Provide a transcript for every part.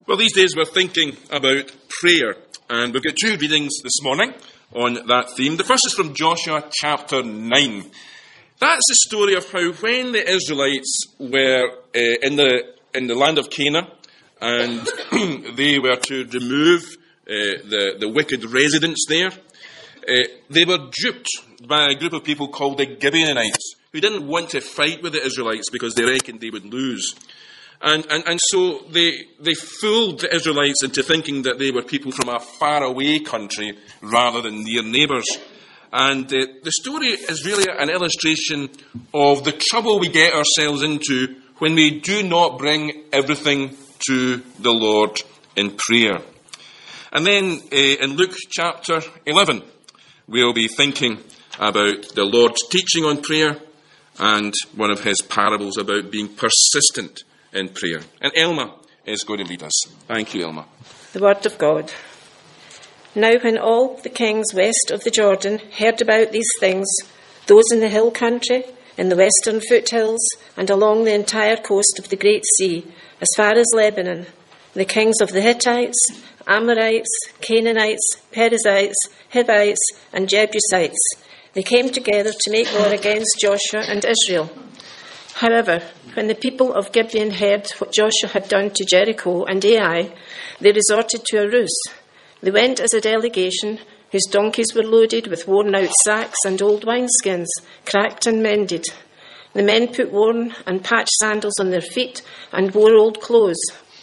Well, these days we're thinking about prayer, and we've got two readings this morning on that theme. The first is from Joshua chapter 9. That's the story of how when the Israelites were in the land of Canaan, and they were to remove the wicked residents there, they were duped by a group of people called the Gibeonites, who didn't want to fight with the Israelites because they reckoned they would lose. And so they fooled the Israelites into thinking that they were people from a faraway country rather than near neighbours. And the story is really an illustration of the trouble we get ourselves into when we do not bring everything to the Lord in prayer. And then in Luke chapter 11, we'll be thinking about the Lord's teaching on prayer and one of his parables about being persistent in prayer. And Elma is going to lead us. Thank you, Elma. The Word of God. Now when all the kings west of the Jordan heard about these things, those in the hill country, in the western foothills, and along the entire coast of the Great Sea, as far as Lebanon, the kings of the Hittites, Amorites, Canaanites, Perizzites, Hivites, and Jebusites, they came together to make war against Joshua and Israel. However, when the people of Gibeon heard what Joshua had done to Jericho and Ai, they resorted to a ruse. They went as a delegation whose donkeys were loaded with worn-out sacks and old wineskins, cracked and mended. The men put worn and patched sandals on their feet and wore old clothes.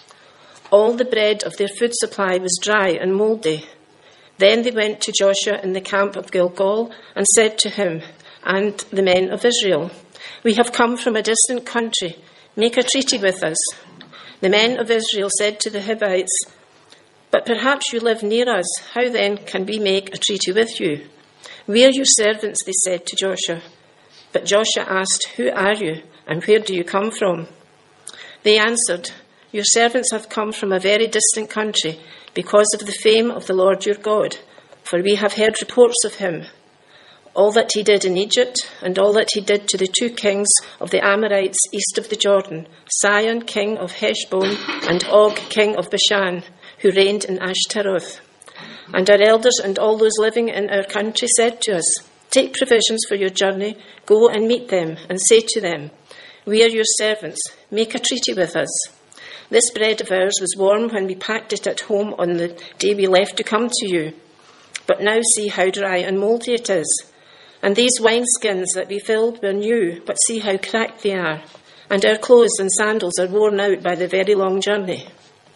All the bread of their food supply was dry and mouldy. Then they went to Joshua in the camp of Gilgal and said to him and the men of Israel, "We have come from a distant country. Make a treaty with us." The men of Israel said to the Hivites, "But perhaps you live near us. How then can we make a treaty with you?" "We are your servants," they said to Joshua. But Joshua asked, "Who are you, and where do you come from?" They answered, "Your servants have come from a very distant country because of the fame of the Lord your God, for we have heard reports of him. All that he did in Egypt, and all that he did to the two kings of the Amorites east of the Jordan, Sihon, king of Heshbon, and Og, king of Bashan, who reigned in Ashtaroth. And our elders and all those living in our country said to us, 'Take provisions for your journey, go and meet them, and say to them, "We are your servants, make a treaty with us." This bread of ours was warm when we packed it at home on the day we left to come to you. But now see how dry and mouldy it is. And these wineskins that we filled were new, but see how cracked they are. And our clothes and sandals are worn out by the very long journey.'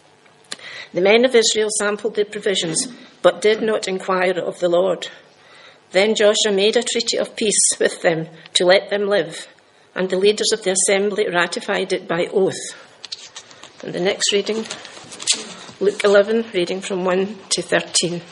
The men of Israel sampled their provisions, but did not inquire of the Lord. Then Joshua made a treaty of peace with them to let them live, and the leaders of the assembly ratified it by oath. And the next reading, Luke 11, reading from 1 to 13.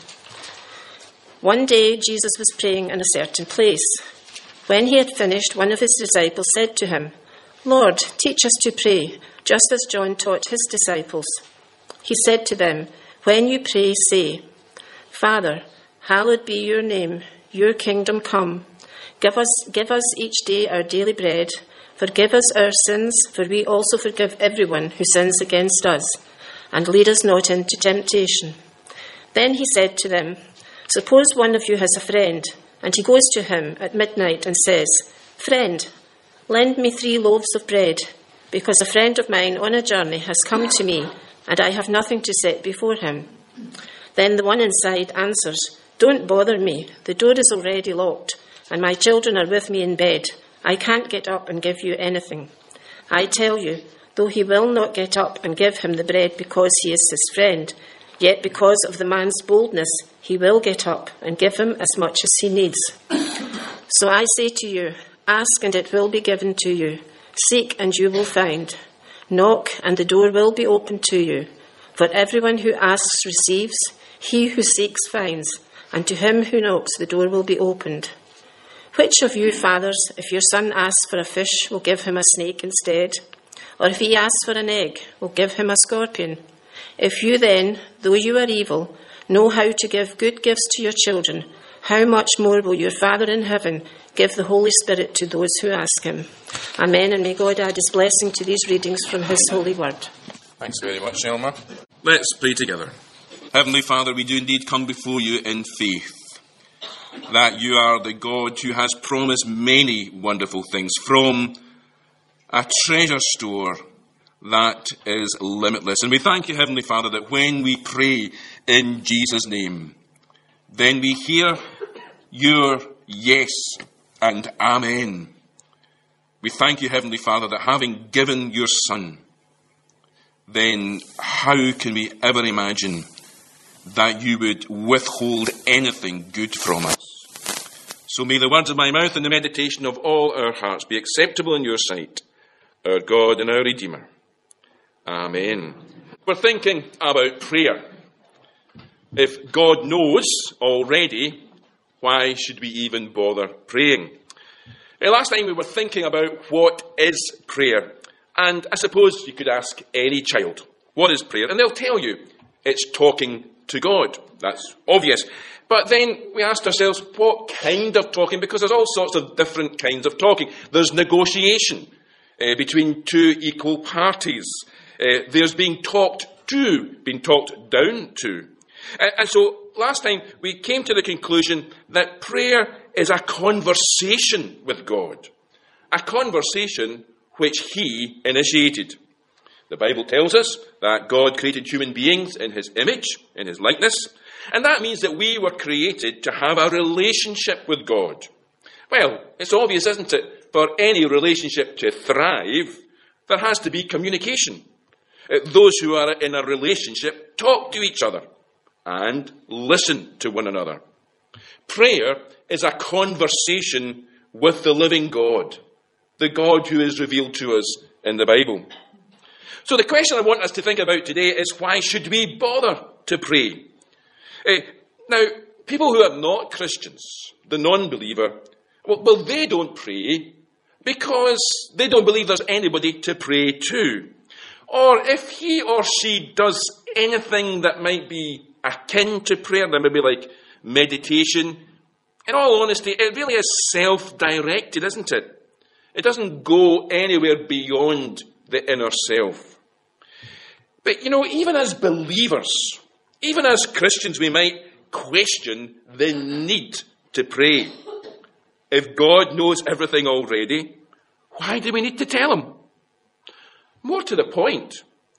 One day Jesus was praying in a certain place. When he had finished, one of his disciples said to him, "Lord, teach us to pray, just as John taught his disciples." He said to them, "When you pray, say, 'Father, hallowed be your name, your kingdom come. Give us each day our daily bread. Forgive us our sins, for we also forgive everyone who sins against us. And lead us not into temptation.'" Then he said to them, "Suppose one of you has a friend, and he goes to him at midnight and says, 'Friend, lend me 3 loaves of bread, because a friend of mine on a journey has come to me, and I have nothing to set before him.' Then the one inside answers, 'Don't bother me. The door is already locked, and my children are with me in bed. I can't get up and give you anything.' I tell you, though he will not get up and give him the bread because he is his friend, yet because of the man's boldness, he will get up and give him as much as he needs. So I say to you, ask and it will be given to you. Seek and you will find. Knock and the door will be opened to you. For everyone who asks receives, he who seeks finds, and to him who knocks the door will be opened. Which of you fathers, if your son asks for a fish, will give him a snake instead? Or if he asks for an egg, will give him a scorpion? If you then, though you are evil, know how to give good gifts to your children, how much more will your Father in heaven give the Holy Spirit to those who ask him? Amen, and may God add his blessing to these readings from his holy word. Thanks very much, Elma. Let's pray together. Heavenly Father, we do indeed come before you in faith that you are the God who has promised many wonderful things from a treasure store that is limitless. And we thank you, Heavenly Father, that when we pray in Jesus' name, then we hear your yes and amen. We thank you, Heavenly Father, that having given your Son, then how can we ever imagine that you would withhold anything good from us? So may the words of my mouth and the meditation of all our hearts be acceptable in your sight, our God and our Redeemer. Amen. We're thinking about prayer. If God knows already, why should we even bother praying? Last time we were thinking about what is prayer. And I suppose you could ask any child, what is prayer? And they'll tell you, it's talking to God. That's obvious. But then we asked ourselves, what kind of talking? Because there's all sorts of different kinds of talking. There's negotiation between two equal parties. There's being talked to, being talked down to. And so last time we came to the conclusion that prayer is a conversation with God. A conversation which he initiated. The Bible tells us that God created human beings in his image, in his likeness, and that means that we were created to have a relationship with God. Well, it's obvious, isn't it? For any relationship to thrive, there has to be communication. Those who are in a relationship talk to each other and listen to one another. Prayer is a conversation with the living God, the God who is revealed to us in the Bible. So the question I want us to think about today is, why should we bother to pray? Now, people who are not Christians, the non-believer, well, they don't pray because they don't believe there's anybody to pray to. Or if he or she does anything that might be akin to prayer, that may be like meditation, in all honesty, it really is self-directed, isn't it? It doesn't go anywhere beyond the inner self. But, even as believers, even as Christians, we might question the need to pray. If God knows everything already, why do we need to tell him? More to the point,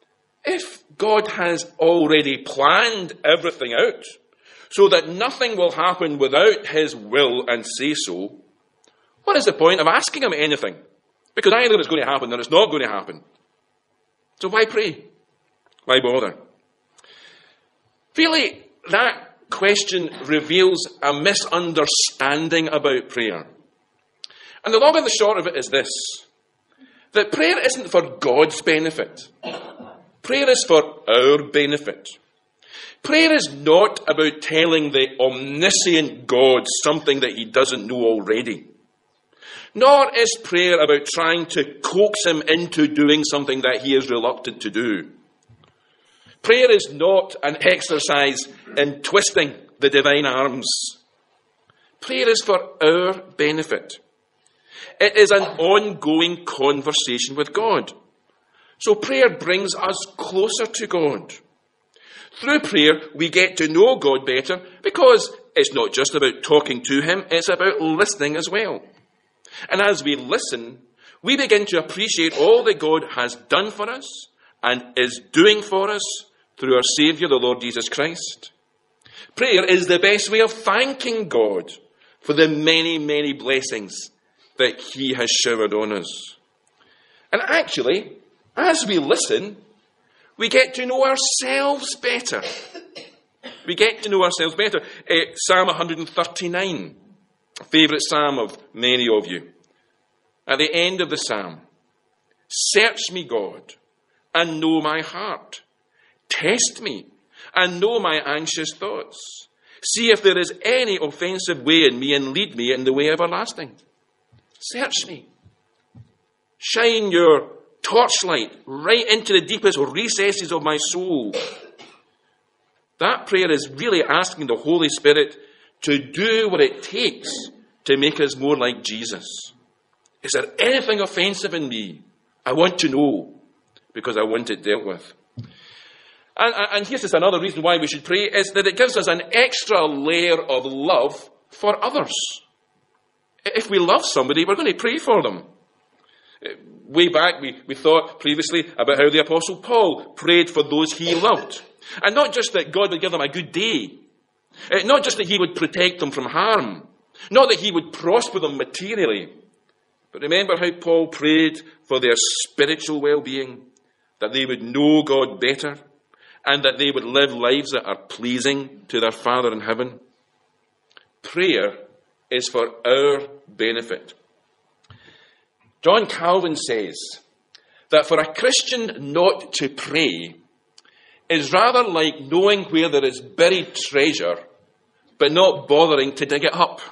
if God has already planned everything out so that nothing will happen without his will and say-so, what is the point of asking him anything? Because either it's going to happen or it's not going to happen. So why pray? Why bother? Really, that question reveals a misunderstanding about prayer. And the long and the short of it is this: that prayer isn't for God's benefit. Prayer is for our benefit. Prayer is not about telling the omniscient God something that he doesn't know already. Nor is prayer about trying to coax him into doing something that he is reluctant to do. Prayer is not an exercise in twisting the divine arms. Prayer is for our benefit. It is an ongoing conversation with God. So prayer brings us closer to God. Through prayer, we get to know God better because it's not just about talking to him, it's about listening as well. And as we listen, we begin to appreciate all that God has done for us and is doing for us through our Saviour, the Lord Jesus Christ. Prayer is the best way of thanking God for the many, many blessings that he has showered on us. And actually, as we listen, we get to know ourselves better. We get to know ourselves better. Psalm 139, a favourite psalm of many of you. At the end of the psalm, search me, God, and know my heart. Test me and know my anxious thoughts. See if there is any offensive way in me and lead me in the way everlasting. Search me. Shine your torchlight right into the deepest recesses of my soul. That prayer is really asking the Holy Spirit to do what it takes to make us more like Jesus. Is there anything offensive in me? I want to know, because I want it dealt with. And here's just another reason why we should pray, is that it gives us an extra layer of love for others. If we love somebody, we're going to pray for them. Way back, we thought previously about how the Apostle Paul prayed for those he loved. And not just that God would give them a good day. Not just that he would protect them from harm. Not that he would prosper them materially. But remember how Paul prayed for their spiritual well-being, that they would know God better, and that they would live lives that are pleasing to their Father in heaven. Prayer is for our benefit. John Calvin says that for a Christian not to pray is rather like knowing where there is buried treasure, but not bothering to dig it up.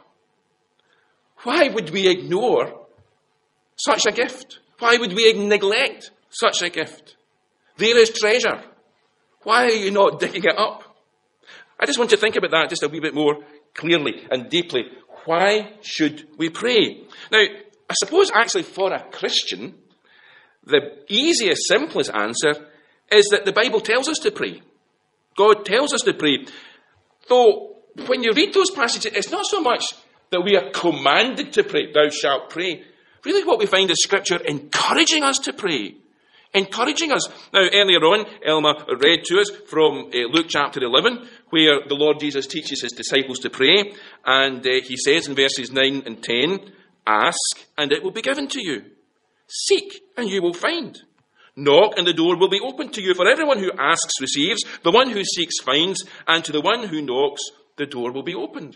Why would we ignore such a gift? Why would we neglect such a gift? There is treasure. Why are you not digging it up? I just want you to think about that just a wee bit more clearly and deeply. Why should we pray? Now, I suppose actually for a Christian, the easiest, simplest answer is that the Bible tells us to pray. God tells us to pray. Though, when you read those passages, it's not so much that we are commanded to pray, thou shalt pray. Really what we find is Scripture encouraging us to pray. Encouraging us. Now, earlier on, Elma read to us from Luke chapter 11, where the Lord Jesus teaches his disciples to pray. And he says in verses 9 and 10, ask, and it will be given to you. Seek, and you will find. Knock, and the door will be opened to you. For everyone who asks receives, the one who seeks finds, and to the one who knocks, the door will be opened.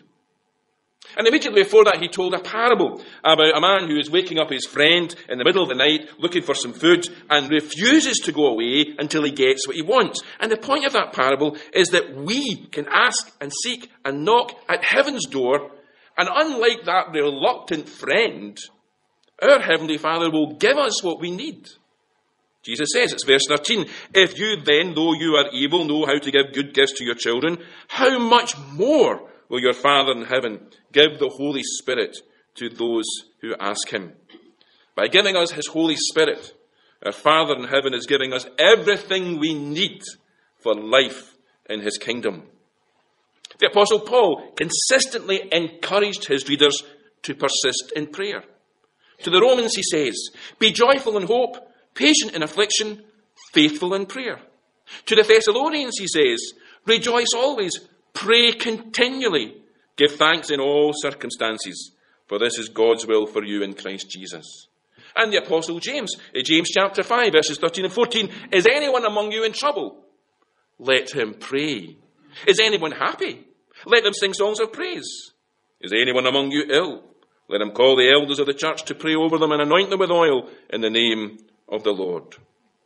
And immediately before that, he told a parable about a man who is waking up his friend in the middle of the night, looking for some food, and refuses to go away until he gets what he wants. And the point of that parable is that we can ask and seek and knock at heaven's door, and unlike that reluctant friend, our Heavenly Father will give us what we need. Jesus says, it's verse 13, if you then, though you are evil, know how to give good gifts to your children, how much more will your Father in heaven give the Holy Spirit to those who ask him? By giving us his Holy Spirit, our Father in heaven is giving us everything we need for life in his kingdom. The Apostle Paul consistently encouraged his readers to persist in prayer. To the Romans he says, be joyful in hope, patient in affliction, faithful in prayer. To the Thessalonians he says, rejoice always, pray continually, give thanks in all circumstances, for this is God's will for you in Christ Jesus. And the Apostle James, in James chapter 5, verses 13 and 14, is anyone among you in trouble? Let him pray. Is anyone happy? Let them sing songs of praise. Is anyone among you ill? Let him call the elders of the church to pray over them and anoint them with oil in the name of the Lord.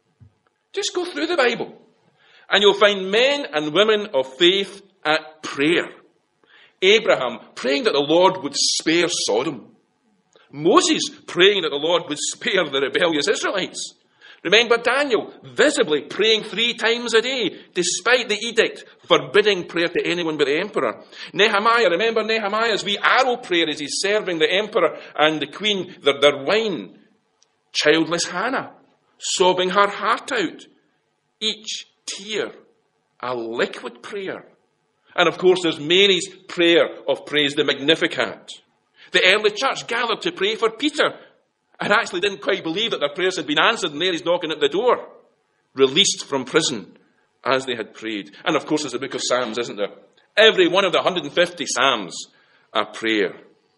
Just go through the Bible, and you'll find men and women of faith at prayer. Abraham praying that the Lord would spare Sodom. Moses praying that the Lord would spare the rebellious Israelites. Remember Daniel visibly praying 3 times a day, despite the edict forbidding prayer to anyone but the emperor. Nehemiah, remember Nehemiah's wee arrow prayer as he's serving the emperor and the queen their wine. Childless Hannah, sobbing her heart out. Each tear a liquid prayer. And of course there's Mary's prayer of praise, the Magnificat. The early church gathered to pray for Peter and actually didn't quite believe that their prayers had been answered, and Mary's knocking at the door, released from prison as they had prayed. And of course there's the book of Psalms, isn't there? Every one of the 150 Psalms are prayer.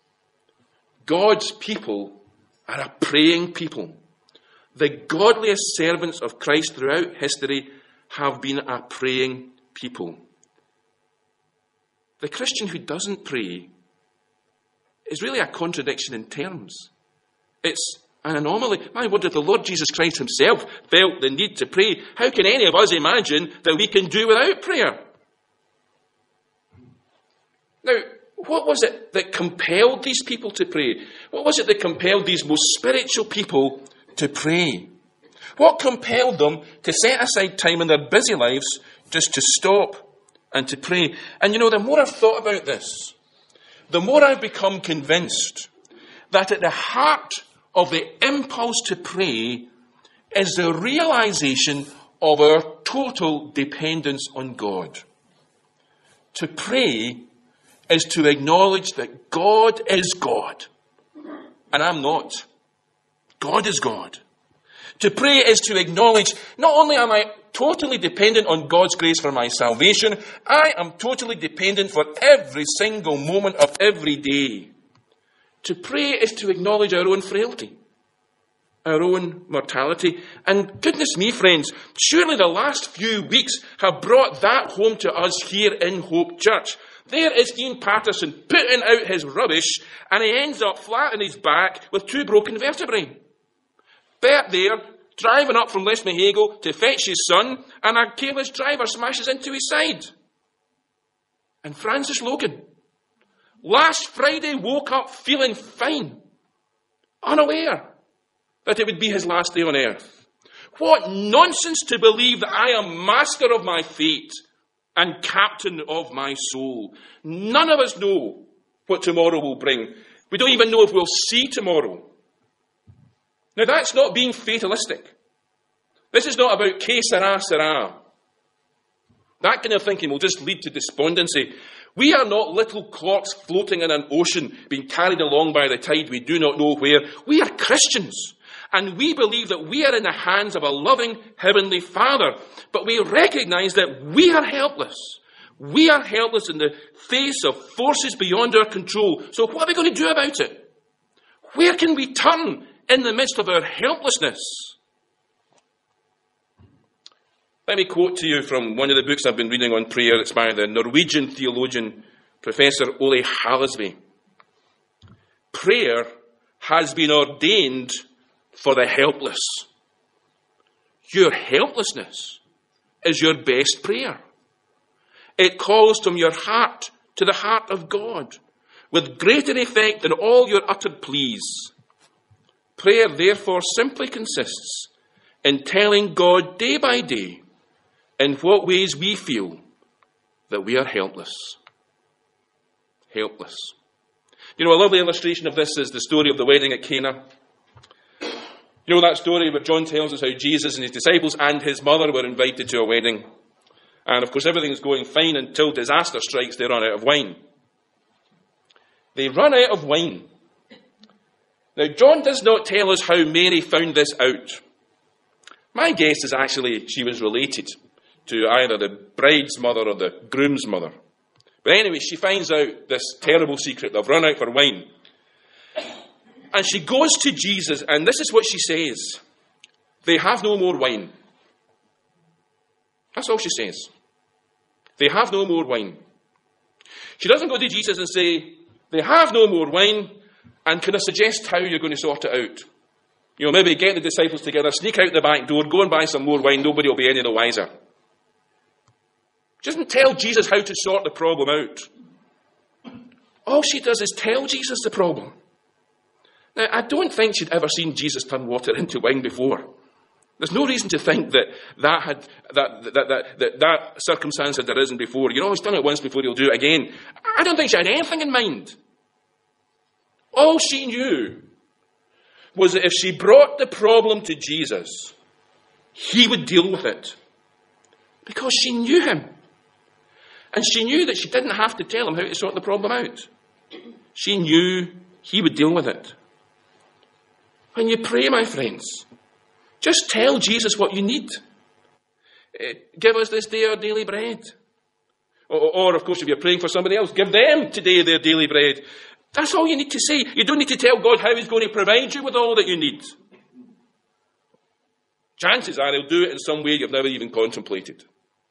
God's people are a praying people. The godliest servants of Christ throughout history have been a praying people. The Christian who doesn't pray is really a contradiction in terms. It's an anomaly. My word, if the Lord Jesus Christ himself felt the need to pray, how can any of us imagine that we can do without prayer? Now, what was it that compelled these people to pray? What was it that compelled these most spiritual people to pray? What compelled them to set aside time in their busy lives just to stop and to pray? And you know, the more I've thought about this, the more I've become convinced that at the heart of the impulse to pray is the realization of our total dependence on God. To pray is to acknowledge that God is God, and I'm not. God is God. To pray is to acknowledge, not only am I totally dependent on God's grace for my salvation, I am totally dependent for every single moment of every day. To pray is to acknowledge our own frailty, our own mortality. And goodness me, friends, surely the last few weeks have brought that home to us here in Hope Church. There is Ian Patterson putting out his rubbish, and he ends up flat on his back with 2 broken vertebrae. Bert there, driving up from Lesmahago to fetch his son, and a careless driver smashes into his side. And Francis Logan, last Friday, woke up feeling fine, unaware that it would be his last day on earth. What nonsense to believe that I am master of my fate and captain of my soul. None of us know what tomorrow will bring. We don't even know if we'll see tomorrow. Now, that's not being fatalistic. This is not about que sera, sera. That kind of thinking will just lead to despondency. We are not little clocks floating in an ocean, being carried along by the tide we do not know where. We are Christians, and we believe that we are in the hands of a loving Heavenly Father. But we recognize that we are helpless. We are helpless in the face of forces beyond our control. So what are we going to do about it? Where can we turn in the midst of our helplessness? Let me quote to you from one of the books I've been reading on prayer. It's by the Norwegian theologian, Professor Ole Hallesby. Prayer has been ordained for the helpless. Your helplessness is your best prayer. It calls from your heart to the heart of God, with greater effect than all your uttered pleas. Prayer, therefore, simply consists in telling God day by day in what ways we feel that we are helpless. Helpless. You know, a lovely illustration of this is the story of the wedding at Cana. You know that story where John tells us how Jesus and his disciples and his mother were invited to a wedding. And of course everything's going fine until disaster strikes. They run out of wine. They run out of wine. Now, John does not tell us how Mary found this out. My guess is actually she was related to either the bride's mother or the groom's mother. But anyway, she finds out this terrible secret. They've run out for wine. And she goes to Jesus, and this is what she says. They have no more wine. That's all she says. They have no more wine. She doesn't go to Jesus and say, they have no more wine, and can I suggest how you're going to sort it out? You know, maybe get the disciples together, sneak out the back door, go and buy some more wine, nobody will be any the wiser. She doesn't tell Jesus how to sort the problem out. All she does is tell Jesus the problem. Now, I don't think she'd ever seen Jesus turn water into wine before. There's no reason to think that circumstance had arisen before. You know, he's done it once before, he'll do it again. I don't think she had anything in mind. All she knew was that if she brought the problem to Jesus, he would deal with it. Because she knew him. And she knew that she didn't have to tell him how to sort the problem out. She knew he would deal with it. When you pray, my friends, just tell Jesus what you need. Give us this day our daily bread. Or, of course, if you're praying for somebody else, give them today their daily bread. That's all you need to say. You don't need to tell God how he's going to provide you with all that you need. Chances are he'll do it in some way you've never even contemplated.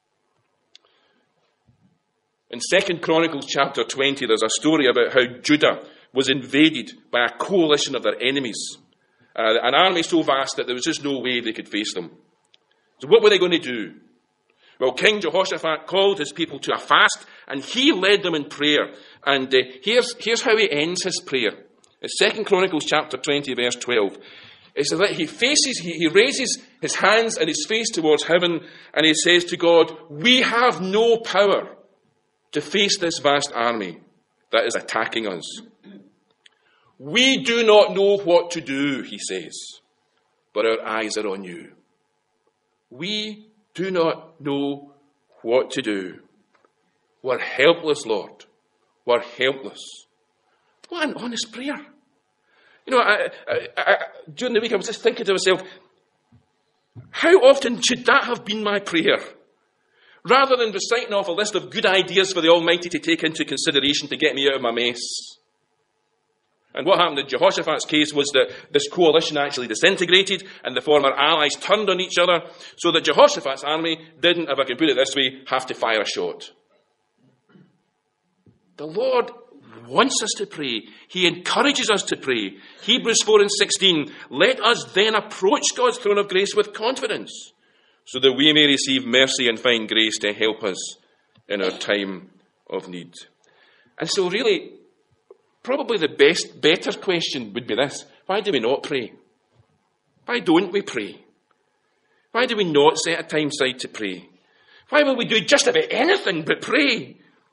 In 2 Chronicles chapter 20, there's a story about how Judah was invaded by a coalition of their enemies. An army so vast that there was just no way they could face them. So what were they going to do? Well, King Jehoshaphat called his people to a fast, and he led them in prayer. And here's how he ends his prayer. It's 2 Chronicles chapter 20, verse 12. It's that he raises his hands and his face towards heaven, and he says to God, we have no power to face this vast army that is attacking us. We do not know what to do, he says, but our eyes are on you. We do not know what to do. We're helpless, Lord. We're helpless. What an honest prayer. You know, during the week I was just thinking to myself, how often should that have been my prayer? Rather than reciting off a list of good ideas for the Almighty to take into consideration to get me out of my mess. And what happened in Jehoshaphat's case was that this coalition actually disintegrated and the former allies turned on each other so that Jehoshaphat's army didn't, if I can put it this way, have to fire a shot. The Lord wants us to pray. He encourages us to pray. Hebrews 4:16, let us then approach God's throne of grace with confidence so that we may receive mercy and find grace to help us in our time of need. And so really, probably the better question would be this. Why do we not pray? Why don't we pray? Why do we not set a time aside to pray? Why will we do just about anything but pray?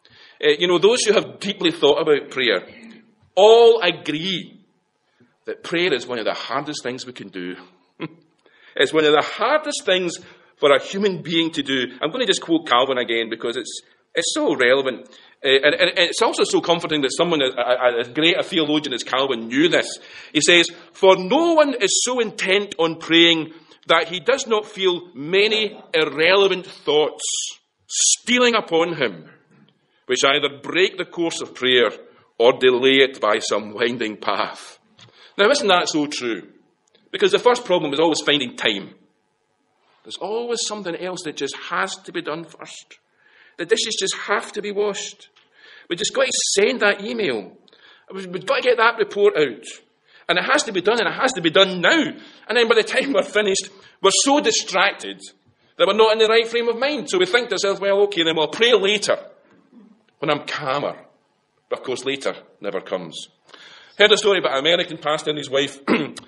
Those who have deeply thought about prayer all agree that prayer is one of the hardest things we can do. It's one of the hardest things for a human being to do. I'm going to just quote Calvin again because it's so relevant. And it's also so comforting that someone as great a theologian as Calvin knew this. He says, for no one is so intent on praying that he does not feel many irrelevant thoughts stealing upon him, which either break the course of prayer or delay it by some winding path. Now, isn't that so true? Because the first problem is always finding time. There's always something else that just has to be done first. The dishes just have to be washed. We just got to send that email. We've got to get that report out. And it has to be done, and it has to be done now. And then by the time we're finished, we're so distracted that we're not in the right frame of mind. So we think to ourselves, well, okay, then we'll pray later when I'm calmer. But of course, later never comes. Heard a story about an American pastor and his wife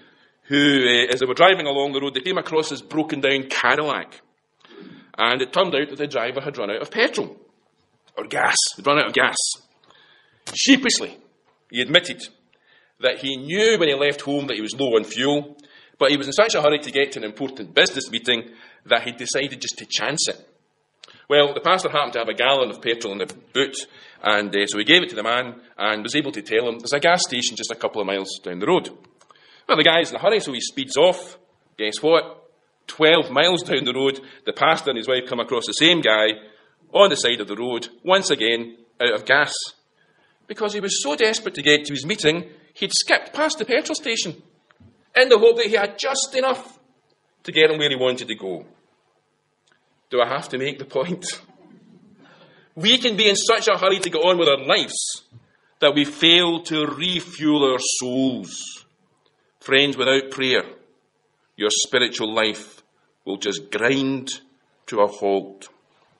who, as they were driving along the road, they came across this broken down Cadillac. And it turned out that the driver had run out of petrol. Or gas. He'd run out of gas. Sheepishly, he admitted that he knew when he left home that he was low on fuel, but he was in such a hurry to get to an important business meeting that he decided just to chance it. Well, the pastor happened to have a gallon of petrol in the boot, and so he gave it to the man and was able to tell him there's a gas station just a couple of miles down the road. Well, the guy's in a hurry, so he speeds off. Guess what? 12 miles down the road, the pastor and his wife come across the same guy on the side of the road, once again out of gas. Because he was so desperate to get to his meeting, he'd skipped past the petrol station in the hope that he had just enough to get him where he wanted to go. Do I have to make the point? We can be in such a hurry to get on with our lives that we fail to refuel our souls. Friends, without prayer, your spiritual life will just grind to a halt.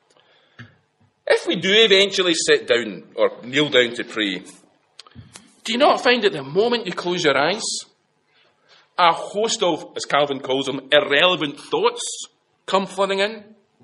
If we do eventually sit down or kneel down to pray, do you not find that the moment you close your eyes, a host of, as Calvin calls them, irrelevant thoughts come flooding in?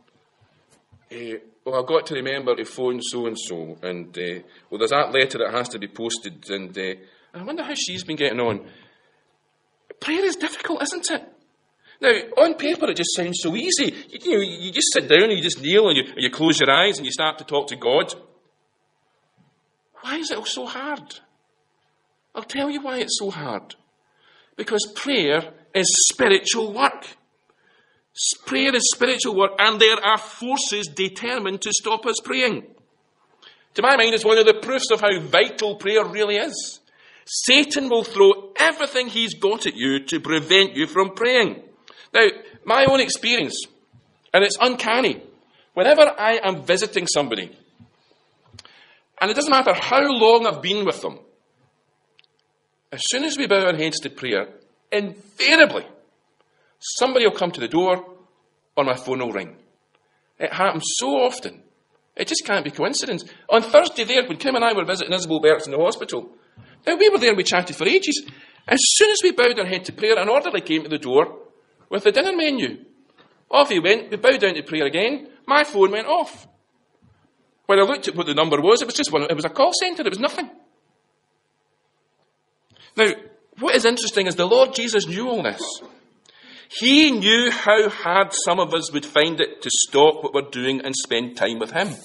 I've got to remember to phone so-and-so, and there's that letter that has to be posted, and I wonder how she's been getting on. Prayer is difficult, isn't it? Now, on paper, it just sounds so easy. You just sit down and you just kneel and you close your eyes and you start to talk to God. Why is it so hard? I'll tell you why it's so hard. Because prayer is spiritual work. Prayer is spiritual work, and there are forces determined to stop us praying. To my mind, it's one of the proofs of how vital prayer really is. Satan will throw everything he's got at you to prevent you from praying. Now, my own experience, and it's uncanny, whenever I am visiting somebody, and it doesn't matter how long I've been with them, as soon as we bow our heads to prayer, invariably, somebody will come to the door or my phone will ring. It happens so often. It just can't be coincidence. On Thursday there, when Kim and I were visiting Isabel Berks in the hospital, now we were there and we chatted for ages. As soon as we bowed our head to prayer, an orderly came to the door with the dinner menu. Off he went, we bowed down to prayer again, my phone went off. When I looked at what the number was, it was just one, it was a call centre, it was nothing. Now, what is interesting is the Lord Jesus knew all this. He knew how hard some of us would find it to stop what we're doing and spend time with him.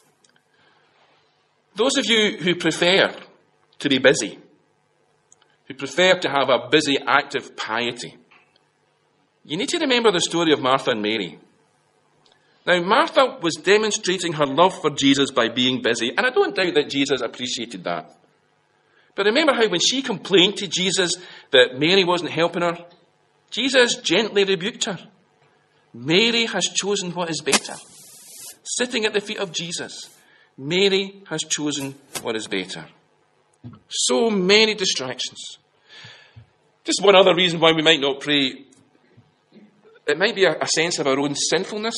Those of you who prefer to be busy, who prefer to have a busy, active piety, you need to remember the story of Martha and Mary. Now, Martha was demonstrating her love for Jesus by being busy, and I don't doubt that Jesus appreciated that. But remember how when she complained to Jesus that Mary wasn't helping her, Jesus gently rebuked her. Mary has chosen what is better. Sitting at the feet of Jesus, Mary has chosen what is better. So many distractions. Just one other reason why we might not pray. It might be a sense of our own sinfulness.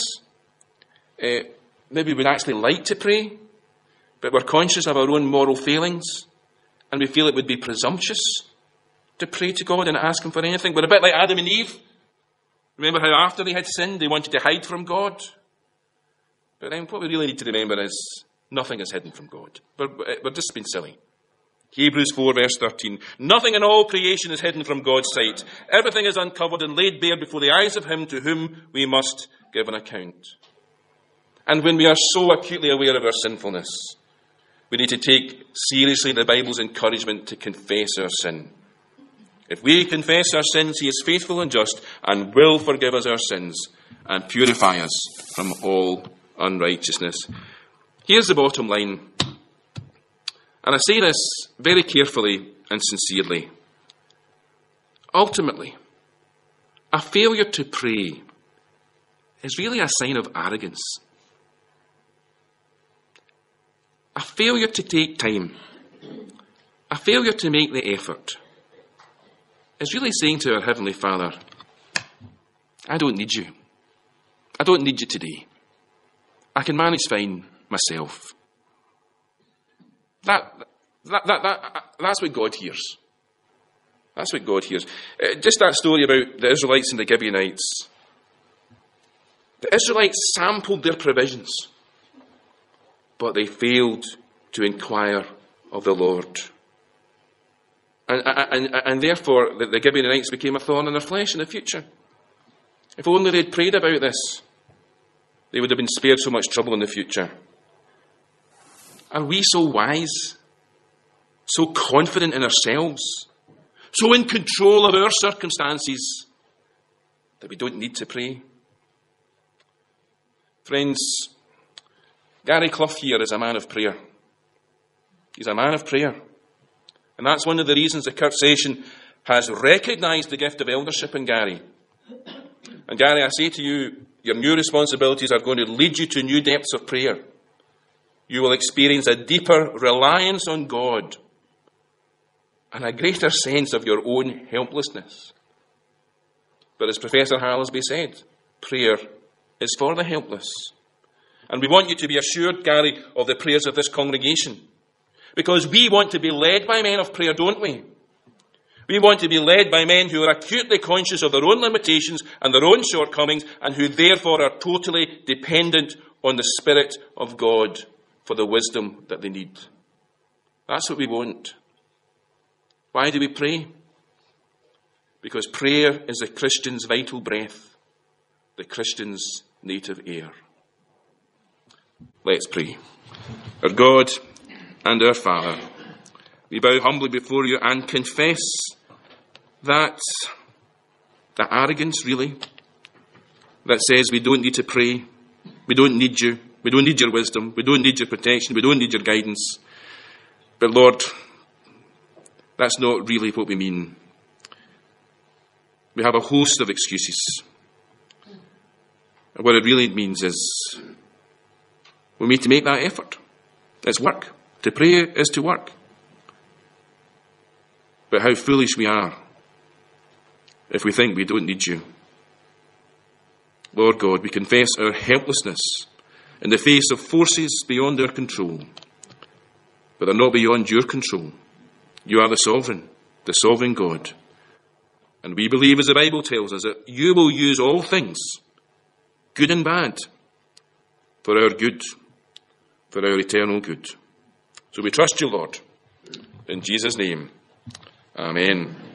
Maybe we'd actually like to pray, but we're conscious of our own moral failings, and we feel it would be presumptuous to pray to God and ask him for anything. We're a bit like Adam and Eve. Remember how after they had sinned, they wanted to hide from God? But then what we really need to remember is nothing is hidden from God. We're just being silly. Hebrews 4 verse 13. Nothing in all creation is hidden from God's sight. Everything is uncovered and laid bare before the eyes of him to whom we must give an account. And when we are so acutely aware of our sinfulness, we need to take seriously the Bible's encouragement to confess our sin. If we confess our sins, he is faithful and just and will forgive us our sins and purify us from all unrighteousness. Here's the bottom line. And I say this very carefully and sincerely. Ultimately, a failure to pray is really a sign of arrogance. A failure to take time, a failure to make the effort, is really saying to our Heavenly Father, I don't need you. I don't need you today. I can manage fine myself. That's what God hears. That's what God hears. Just that story about the Israelites and the Gibeonites. The Israelites sampled their provisions, but they failed to inquire of the Lord. And therefore, the Gibeonites became a thorn in their flesh in the future. If only they'd prayed about this, they would have been spared so much trouble in the future. Are we so wise, so confident in ourselves, so in control of our circumstances, that we don't need to pray? Friends, Gary Clough here is a man of prayer. He's a man of prayer. And that's one of the reasons the Kirk Session has recognised the gift of eldership in Gary. And Gary, I say to you, your new responsibilities are going to lead you to new depths of prayer. You will experience a deeper reliance on God and a greater sense of your own helplessness. But as Professor Halsby said, prayer is for the helpless. And we want you to be assured, Gary, of the prayers of this congregation. Because we want to be led by men of prayer, don't we? We want to be led by men who are acutely conscious of their own limitations and their own shortcomings, and who therefore are totally dependent on the Spirit of God for the wisdom that they need. That's what we want. Why do we pray? Because prayer is the Christian's vital breath, the Christian's native air. Let's pray. Our God and our Father, we bow humbly before you and confess that the arrogance, really, that says we don't need to pray, we don't need you, we don't need your wisdom, we don't need your protection, we don't need your guidance. But Lord, that's not really what we mean. We have a host of excuses. And what it really means is we need to make that effort. It's work. To pray is to work. But how foolish we are if we think we don't need you. Lord God, we confess our helplessness in the face of forces beyond our control, but they're not beyond your control. You are the sovereign God. And we believe, as the Bible tells us, that you will use all things, good and bad, for our good, for our eternal good. So we trust you, Lord. In Jesus' name, amen.